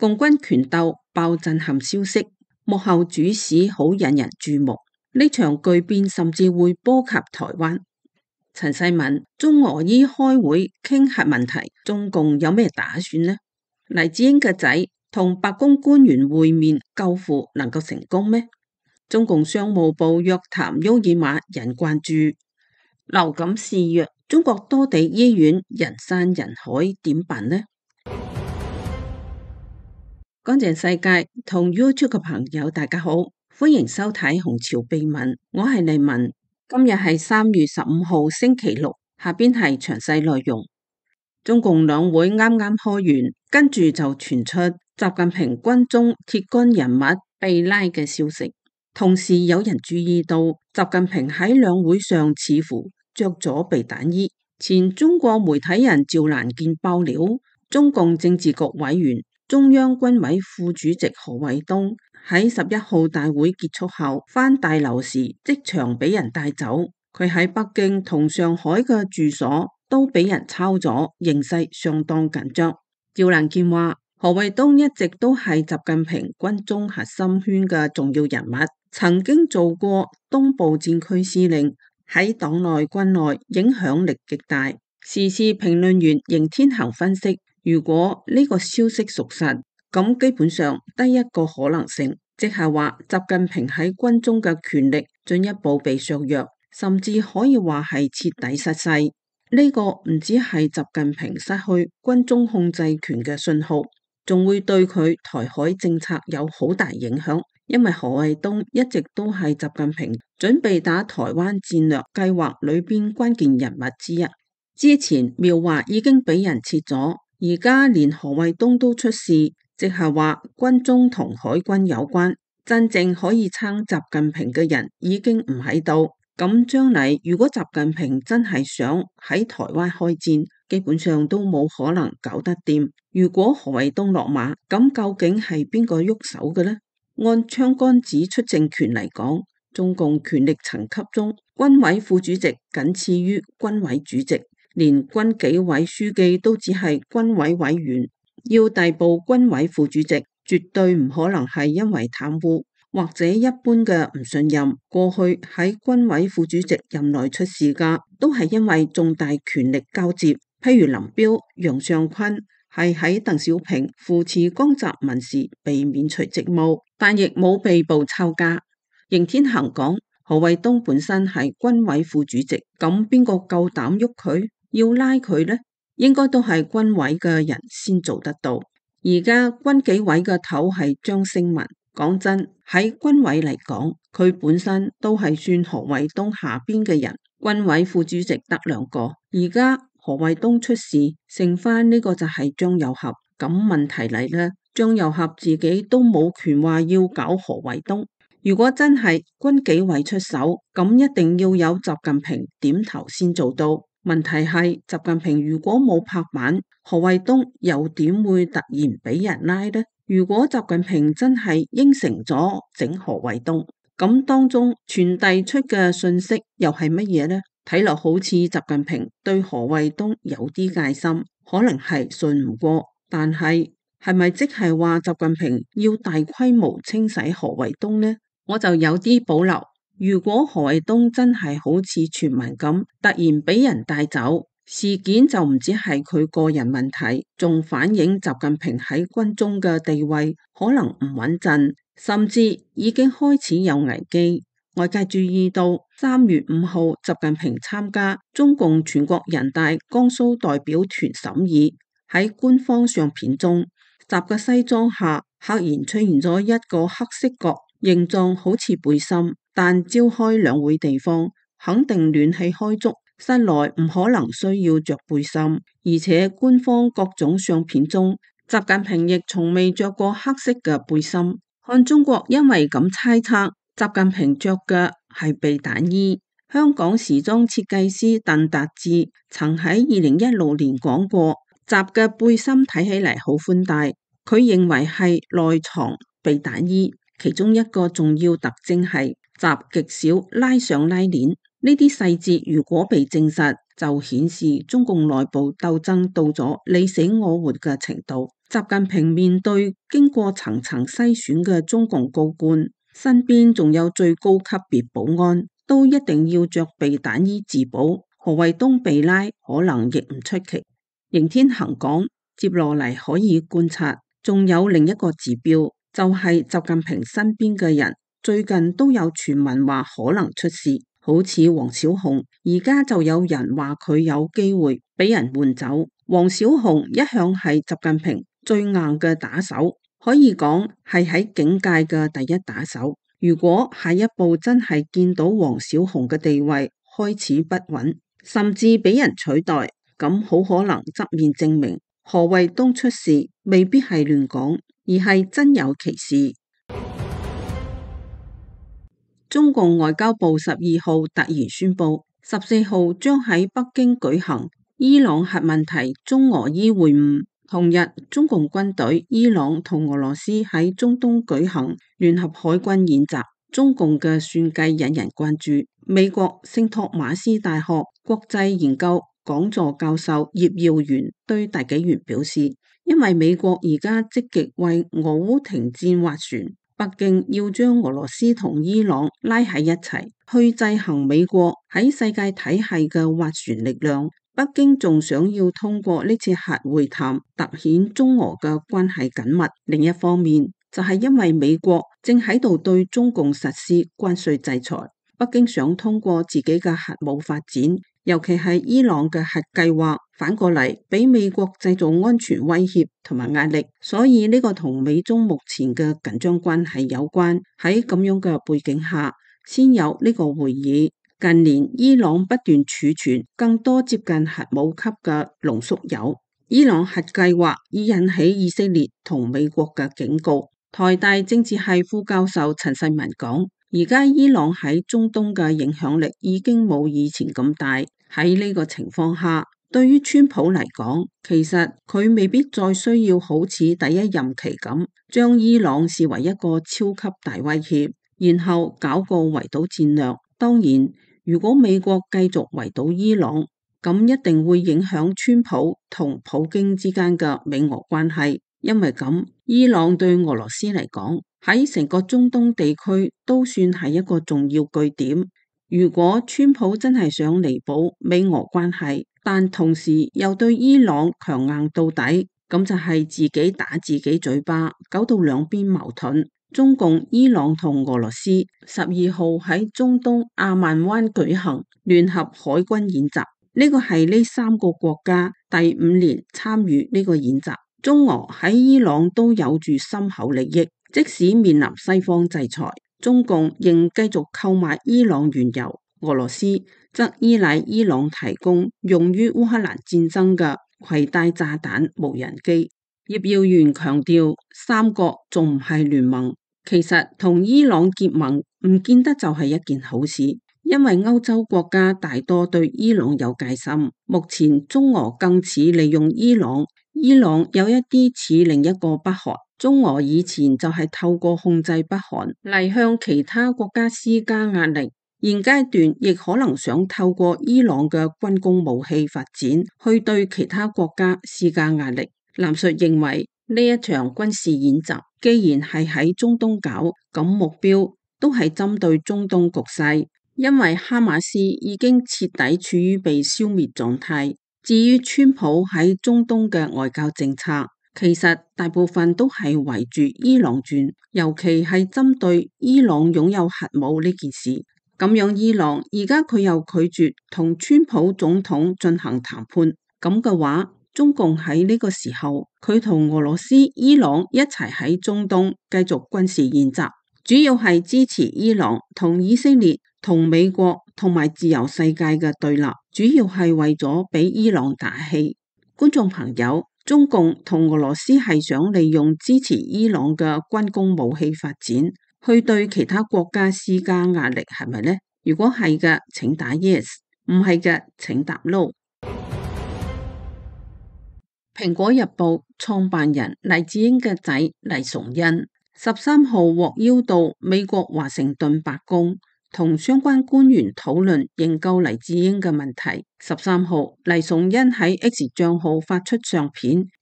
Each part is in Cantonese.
共軍權鬥爆震撼消息，幕後主使好引人注目。呢場巨變甚至會波及台灣。陳世文，中俄伊開會傾核問題，中共有咩打算呢？黎智英嘅仔同白宮官員會面，究乎能夠成功咩？中共商務部約談沃爾瑪引關注。流感肆虐，中國多地醫院人山人海，點辦呢？乾淨世界同 YouTube 嘅朋友大家好，歡迎收睇紅潮秘聞，我係麗文。今日係3月15號星期六，下邊係詳細內容。中共兩會啱啱開完，跟住就傳出習近平軍中鐵桿人物被拉嘅消息，同時有人注意到習近平喺兩會上似乎着咗避彈衣。前中國媒體人趙蘭健爆料，中共政治局委員、中央軍委副主席何衛東喺11號大會結束後返大樓時即場俾人帶走，佢喺北京同上海嘅住所都俾人抄咗，形勢相當緊張。趙蘭健話，何衛東一直都係習近平軍中核心圈嘅重要人物，曾經做過東部戰區司令，喺黨內軍內影響力極大。時事評論員邢天行分析，如果呢個消息屬實，咁基本上得一個可能性，即係話習近平喺軍中嘅權力進一步被削弱，甚至可以話係徹底失勢。呢個唔只係習近平失去軍中控制權嘅信號，仲會對佢台海政策有好大影響，因為何衛東一直都係習近平準備打台灣戰略計劃裏邊關鍵人物之一。之前苗華已經俾人撤咗，而家連何衛東都出事，即係話軍中同海軍有關，真正可以撐習近平嘅人已經唔喺度。咁將嚟如果習近平真係想喺台灣開戰，基本上都冇可能搞得掂。如果何衛東落馬，咁究竟係邊個喐手嘅呢？按槍桿子出政權嚟講，中共權力層級中，軍委副主席僅次於軍委主席，連軍紀委書記都只係軍委委員，要逮捕軍委副主席，絕對唔可能係因為貪污或者一般嘅唔信任。過去喺軍委副主席任內出事嘅，都係因為重大權力交接，譬如林彪、楊尚昆係喺鄧小平扶持江澤民時被免除職務，但亦冇被捕抄家。邢天行講，何衛東本身係軍委副主席，咁邊個夠膽喐佢？要拉佢呢？應該都係軍委嘅人先做得到。而家軍紀委嘅頭係張勝文，講真，喺軍委嚟講，佢本身都係算何衛東下邊嘅人。軍委副主席得2個，而家何衛東出事，剩翻呢個就係張又俠。咁問題嚟啦，張又俠自己都冇權話要搞何衛東。如果真係軍紀委出手，咁一定要有習近平點頭先做到。問題係習近平如果冇拍板，何衛東又點會突然俾人拉呢？如果習近平真係應承咗整何衛東，咁當中傳遞出嘅信息又係乜嘢呢？睇落好似習近平對何衛東有啲戒心，可能係信唔過，但係咪即係話習近平要大規模清洗何衛東呢？我就有啲保留。如果何衛東真係好似傳聞咁突然俾人帶走，事件就唔止係佢個人問題，仲反映習近平喺軍中嘅地位可能唔穩陣，甚至已經開始有危機。外界注意到3月5號習近平參加中共全國人大江蘇代表團審議，喺官方相片中，習嘅西裝下赫然出現咗一個黑色角，形狀好似背心，但召開兩會地方肯定暖氣開足，室內唔可能需要着背心，而且官方各種相片中，習近平亦從未着過黑色嘅背心。看中國因為咁猜測習近平着嘅係避彈衣。香港時裝設計師鄧達志曾喺2016年講過，習嘅背心睇起嚟好寬大，佢認為係內藏避彈衣。其中一個重要特徵係習極少拉上拉鏈，呢啲細節如果被證實，就顯示中共內部鬥爭到咗你死我活嘅程度。 習近平面對經過層層篩選嘅中共高官，身邊仲有最高級別保安，都一定要着備彈衣自保。何衛東被拉可能亦唔出奇。邢天恒講，接落嚟可以觀察，仲有另一個指標，就係習近平身邊嘅人最近都有傳聞話可能出事，好似王小洪，而家就有人話佢有機會俾人換走。王小洪一向係習近平最硬嘅打手，可以講係喺警界嘅第一打手。如果下一步真係見到王小洪嘅地位開始不穩，甚至俾人取代，咁好可能側面證明何衛東出事未必係亂講，而係真有其事。中共外交部12號突然宣布，14號將喺北京舉行伊朗核問題中俄伊會晤。同日，中共軍隊、伊朗同俄羅斯喺中東舉行聯合海軍演習。中共嘅算計引人關注。美國聖托馬斯大學國際研究講座教授葉耀元對大紀元表示，因為美國而家積極為俄烏停戰斡旋，北京要將俄羅斯同伊朗拉喺一齊，去制衡美國喺世界體系嘅斡旋力量。北京仲想要通過呢次核會談凸顯中俄嘅關係緊密。另一方面，就係因為美國正喺度對中共實施關稅制裁，北京想通過自己嘅核武發展，尤其係伊朗嘅核計劃，反過嚟俾美國製造安全威脅同埋壓力。所以呢個同美中目前嘅緊張關係有關。喺咁樣嘅背景下，先有呢個會議。近年伊朗不斷儲存更多接近核武級嘅濃縮鈾，伊朗核計劃已引起以色列同美國嘅警告。台大政治系副教授陳世文講，而家伊朗喺中東嘅影響力已經冇以前咁大。喺呢個情況下，對於川普嚟講，其實佢未必再需要好似第一任期咁，將伊朗視為一個超級大威脅，然後搞個圍堵戰略。當然，如果美國繼續圍堵伊朗，咁一定會影響川普同普京之間嘅美俄關係，因為咁，伊朗對俄羅斯嚟講，喺成個中東地區都算係一個重要據點。如果川普真係想彌補美俄關係，但同時又對伊朗強硬到底，咁就係自己打自己嘴巴，搞到兩邊矛盾。中共、伊朗同俄羅斯12號喺中東阿曼灣舉行聯合海軍演習，呢個係呢3個國家第5年參與呢個演習。中俄喺伊朗都有住深厚利益，即使面臨西方制裁，中共仍繼續購買伊朗原油，俄羅斯則依賴伊朗提供用於烏克蘭戰爭嘅攜帶炸彈無人機。葉耀元強調，3國仲唔係聯盟。其實同伊朗結盟唔見得就係一件好事，因為歐洲國家大多對伊朗有戒心。目前中俄更似利用伊朗，伊朗有一啲似另一個北韓。中俄以前就係透過控制北韓嚟向其他國家施加壓力，現階段亦可能想透過伊朗嘅軍工武器發展去對其他國家施加壓力。藍述認為呢一場軍事演習既然係喺中東搞，咁目標都係針對中東局勢，因為哈馬斯已經徹底處於被消滅狀態。至於川普喺中東嘅外交政策，其實大部分都係圍住伊朗轉，尤其係針對伊朗擁有核武呢件事。咁樣伊朗而家佢又拒絕同川普總統進行談判，咁嘅話，中共喺呢個時候，佢同俄羅斯、伊朗一齊喺中東繼續軍事演習，主要係支持伊朗同以色列同美國同埋自由世界嘅對立，主要係為咗俾伊朗打氣。觀眾朋友，中共同俄羅斯係想利用支持伊朗嘅軍工武器發展，去對其他國家施加壓力，係咪呢？如果係嘅，請打 yes； 唔係嘅，請答 no。蘋果日報創辦人黎智英嘅仔黎崇恩13號獲邀到美國華盛頓白宮，同相關官員討論營救黎智英嘅問題。13號黎崇恩喺 X 賬號發出相片，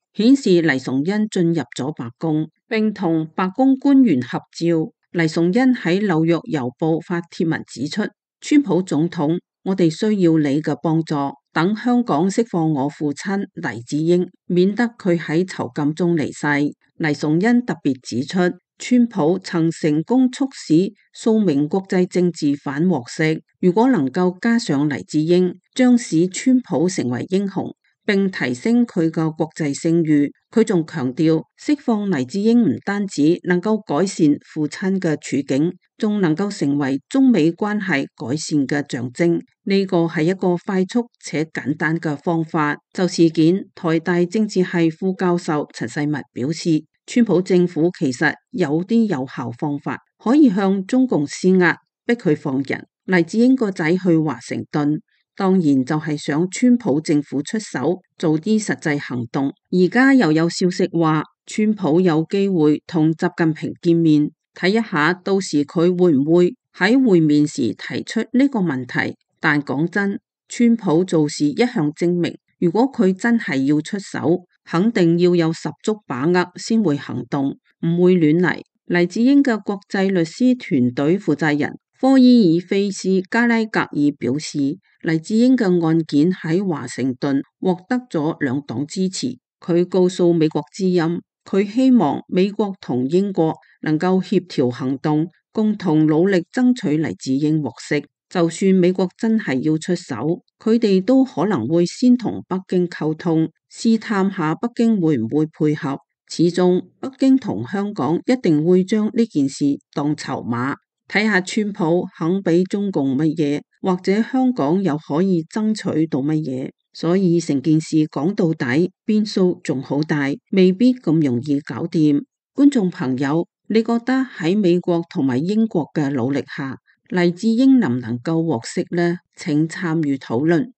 顯示黎崇恩進入咗白宮，並同白宮官員合照。黎崇恩喺紐約郵報發帖文指出，川普總統，我哋需要你嘅幫助，等香港釋放我父親黎智英，免得佢喺囚禁中離世。黎崇恩特別指出，川普曾成功促使數名國際政治犯獲釋，如果能夠加上黎智英，將使川普成為英雄，並提升佢嘅國際聲譽。佢仲強調，釋放黎智英唔單止能夠改善父親嘅處境，仲能夠成為中美關係改善嘅象徵。呢個係一個快速且簡單嘅方法。就事件，台大政治系副教授陳世密表示，川普政府其實有啲有效方法，可以向中共施壓，逼佢放人。黎智英個仔去華盛頓，當然就係想川普政府出手做啲實際行動。而家又有消息話，川普有機會同習近平見面，睇一下到時佢會唔會喺會面時提出呢個問題。但講真，川普做事一向精明，如果佢真係要出手，肯定要有十足把握先會行動，唔會亂嚟。黎智英嘅國際律師團隊負責人科伊爾菲斯加拉格爾表示，黎智英嘅案件喺華盛頓獲得咗兩黨支持。佢告訴美國之音，佢希望美國同英國能夠協調行動，共同努力爭取黎智英獲釋。就算美國真係要出手，佢哋都可能會先同北京溝通，試探下北京會唔會配合。始終北京同香港一定會將呢件事當籌碼，睇下川普肯俾中共乜嘢，或者香港又可以爭取到乜嘢。所以成件事講到底，變數仲好大，未必咁容易搞掂。觀眾朋友，你覺得喺美國同埋英國嘅努力下，黎智英能唔能夠獲釋呢？請參與討論。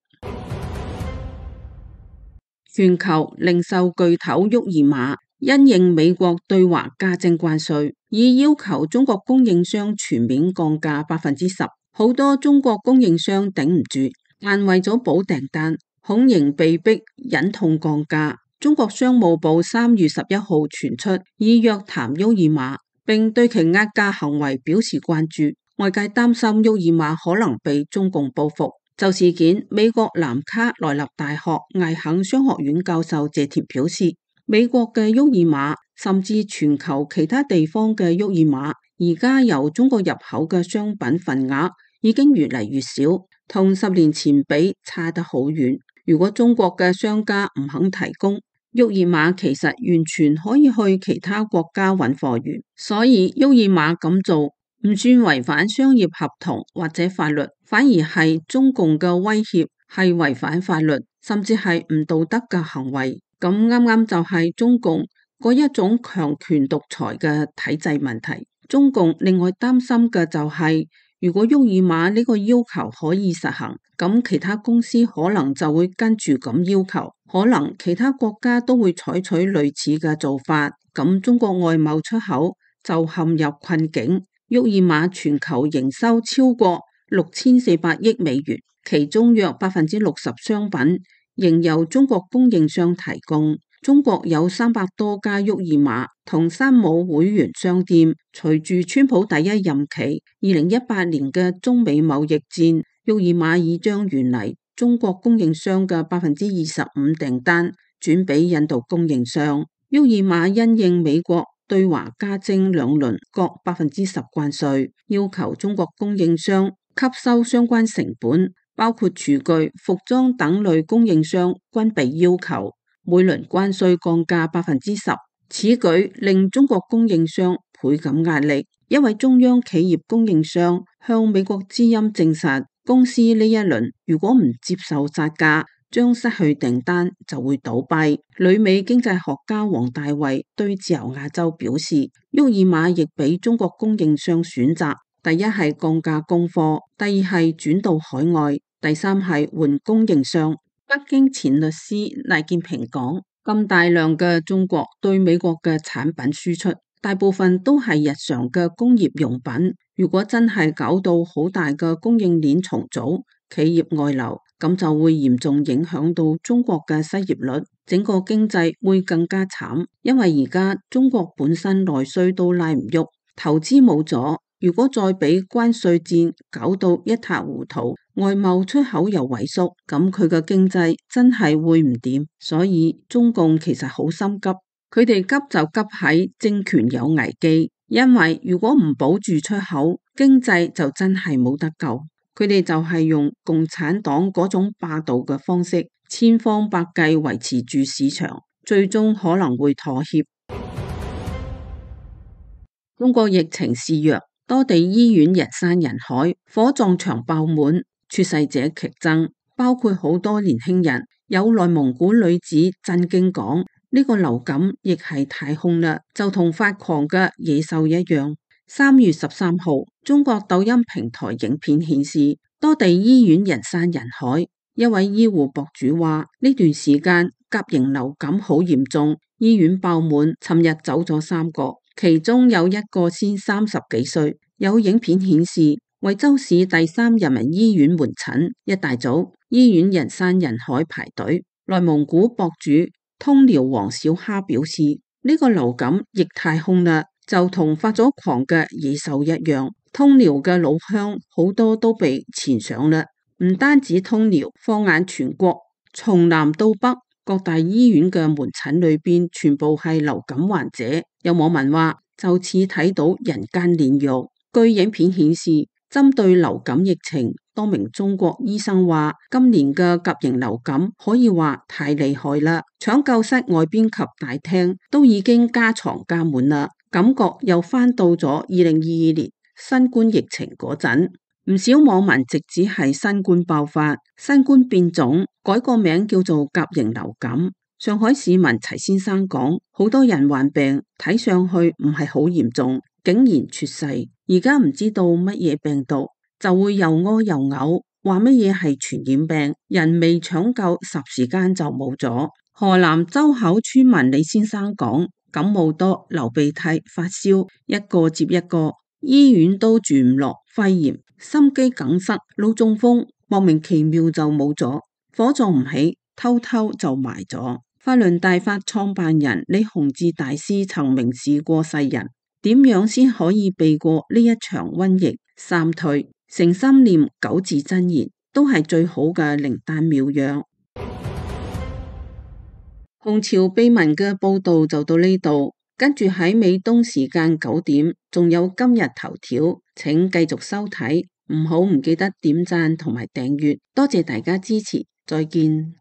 全球零售巨頭沃爾瑪因應美國對華加徵關稅，已要求中國供應商全面降價10%。好多中國供應商頂唔住，但為咗保訂單，恐仍被逼忍痛降價。中國商務部3月11號傳出已約談沃爾瑪，並對其壓價行為表示關注。外界擔心沃爾瑪可能被中共報復。就事件，美國南卡萊納大學艾肯商學院教授謝帖表示，美國嘅沃爾瑪甚至全球其他地方嘅沃爾瑪，而家由中國入口嘅商品份額已經越嚟越少，同10年前比差得好遠。如果中國嘅商家唔肯提供，沃爾瑪其實完全可以去其他國家揾貨源。所以沃爾瑪咁做唔算違反商業合同或者法律，反而係中共嘅威脅，係違反法律，甚至係唔道德嘅行為。咁啱啱就係中共嗰一種強權獨裁嘅體制問題。中共另外擔心嘅就係，如果沃爾瑪呢個要求可以實行，咁其他公司可能就會跟住咁要求，可能其他國家都會採取類似嘅做法，咁中國外貿出口就陷入困境。沃爾瑪全球營收超過6400億美元，其中約60%商品仍由中國供應商提供。中國有300多家沃爾瑪同山姆會員商店。隨住川普第一任期2018年嘅中美貿易戰，沃爾瑪已將原嚟中國供應商嘅25%訂單轉俾印度供應商。沃爾瑪因應美國對華加徵2輪各10%關稅，要求中國供應商吸收相關成本，包括廚具、服裝等類供應商均被要求每輪關稅降價10%。此舉令中國供應商倍感壓力。一位中央企業供應商向美國之音證實，公司呢一輪如果唔接受殺價，將失去訂單，就會倒閉。旅美經濟學家王大衛對自由亞洲表示，沃爾瑪亦俾中國供應商選擇，第一係降價供貨，第二係轉到海外，第三係換供應商。北京前律師賴建平講，咁大量嘅中國對美國嘅產品輸出，大部分都係日常嘅工業用品。如果真係搞到好大嘅供應鏈重組，企業外流， 咁就會嚴重影響到中國嘅失業率，整個經濟會更加慘。因為而家中國本身內需都拉唔喐，投資冇咗，如果再俾關稅戰搞到一塌糊塗，外貿出口又萎縮，咁佢嘅經濟真係會唔掂。所以中共其實好心急，佢哋急就急喺政權有危機，因為如果唔保住出口，經濟就真係冇得救。佢哋就係用共產黨嗰種霸道嘅方式，千方百計維持住市場，最終可能會妥協。中國疫情肆虐，多地醫院人山人海，火葬場爆滿，猝逝者劇增，包括好多年輕人。有內蒙古女子震驚講：呢個流感亦係太空啦，就同發狂嘅野獸一樣。3月13號，中國抖音平台影片顯示，多地醫院人山人海。一位醫護博主話：呢段時間甲型流感好嚴重，醫院爆滿，尋日走咗3個。其中有一個先30幾歲。有影片顯示，惠州市第3人民醫院門診一大早，醫院人山人海排隊。內蒙古博主通遼王小蝦表示，呢個流感亦太兇啦，就同發咗狂嘅野獸一樣。通遼嘅老鄉好多都被纏上啦，唔單止通遼，放眼全國，從南到北，各大醫院嘅門診裏邊全部係流感患者。有網民話，就似睇到人間煉獄。據影片顯示，針對流感疫情，多名中國醫生話，今年嘅甲型流感可以話太厲害啦，搶救室外邊及大廳都已經加床加滿啦，感覺又翻到咗2022年新冠疫情嗰陣。唔少網民直指係新冠爆發，新冠變種，改個名叫做甲型流感。上海市民齊先生講，好多人患病，睇上去唔係好嚴重，竟然猝逝。而家唔知道乜嘢病毒，就會又屙又嘔，話乜嘢係傳染病，人未搶救，霎時間就冇咗。河南周口村民李先生講，感冒多，流鼻涕，發燒，一個接一個，醫院都住唔落，肺炎、心肌梗塞、腦中風，莫名其妙就冇咗，火葬唔起，偷偷就埋咗。法輪大法創辦人李洪志大師曾明示過世人，點樣先可以避過呢一場瘟疫？三退，誠心念9字真言，都係最好嘅靈丹妙藥。紅潮秘聞嘅報道就到呢度，跟住喺美東時間9點，仲有今日頭條，請繼續收睇，唔記得點讚同埋訂閱，多謝大家支持，再見。